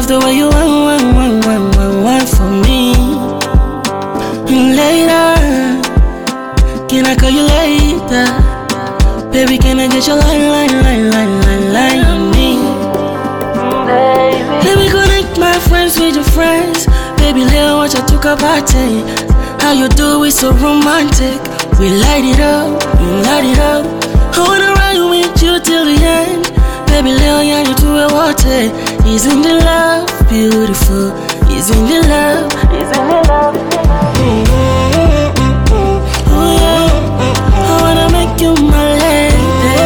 the way you want for me. And later, can I call you later? Baby, can I get your line on me? Let me connect my friends with your friends. Baby, let's watch I took a party. How you do it so romantic. We light it up, we light it up. I wanna ride with you till the end. Baby, Leo, yeah, you do it water. Isn't the love beautiful? Isn't the love? Isn't the love? Oh yeah, I wanna make you my lady.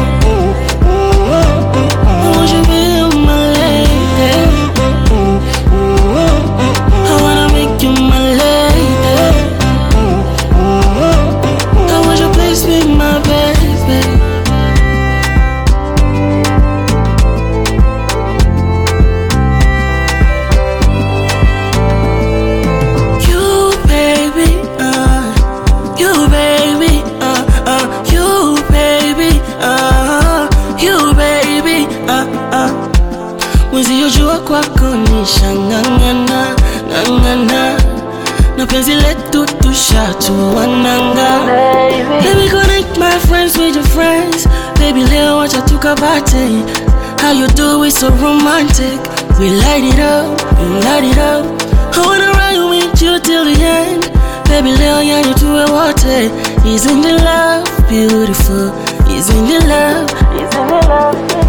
I want you to be my lady. I wanna make you my lady. I want you to please be my baby. Mwezi ujua kwako nishangangana, ngangana. Na penzi letu tushatuananga. Let me connect my friends with your friends. Baby, leo wacha tukapate. How you do it so romantic. We light it up, we light it up. I wanna ride with you till the end. Baby, leo ya you do it water. Isn't the love beautiful? Isn't the love? Isn't the love?